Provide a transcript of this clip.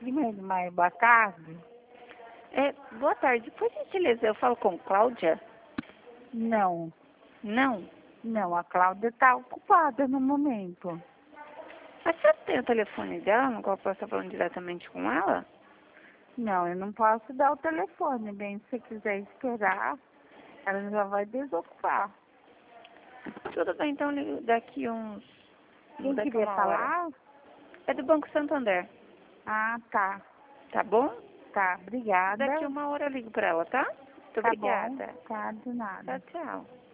Primeiro de maio, boa tarde. Boa tarde. Por gentileza, eu falo com Cláudia? Não, Não? não, a Cláudia está ocupada no momento. Mas você tem o telefone dela, no qual eu posso estar falando diretamente com ela? Não, eu não posso dar o telefone, bem, se você quiser esperar, ela já vai desocupar. Tudo bem, então eu ligo daqui uns... Quem daqui queria uma hora. falar? É do Banco Santander, Ah, tá. tá bom? Tá, obrigada. Daqui uma hora eu ligo pra ela, tá? Muito Tá bom, obrigada. tá, de nada. Tchau, tchau.